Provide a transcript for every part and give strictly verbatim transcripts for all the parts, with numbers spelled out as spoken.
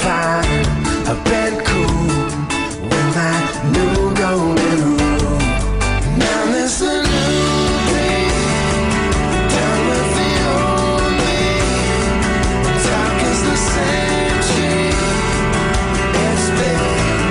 fine, I've been cool with my new golden rule. Now there's a new way, done with the old way. Talk is the same shit, it's been.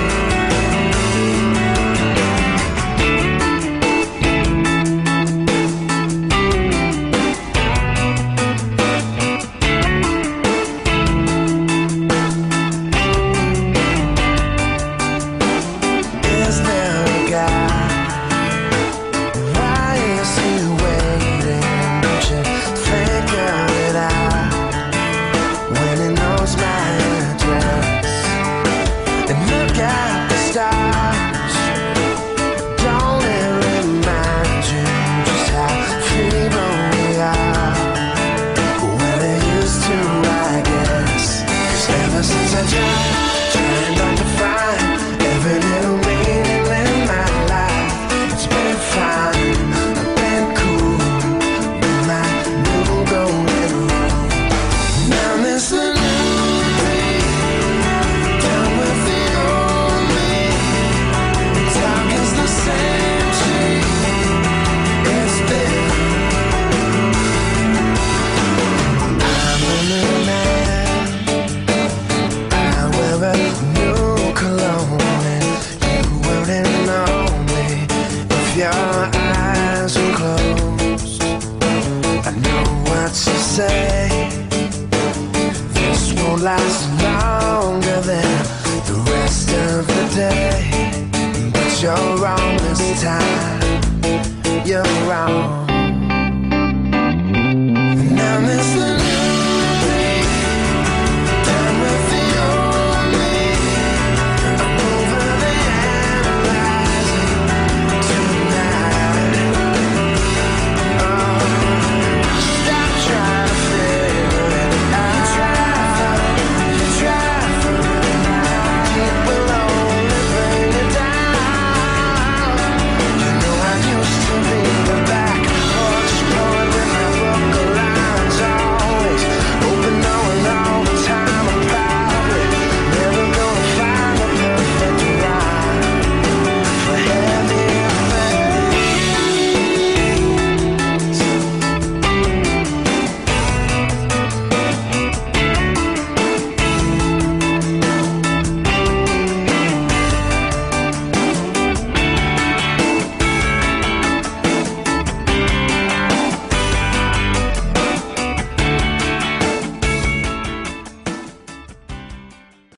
Last longer than the rest of the day, but you're wrong this time, you're wrong.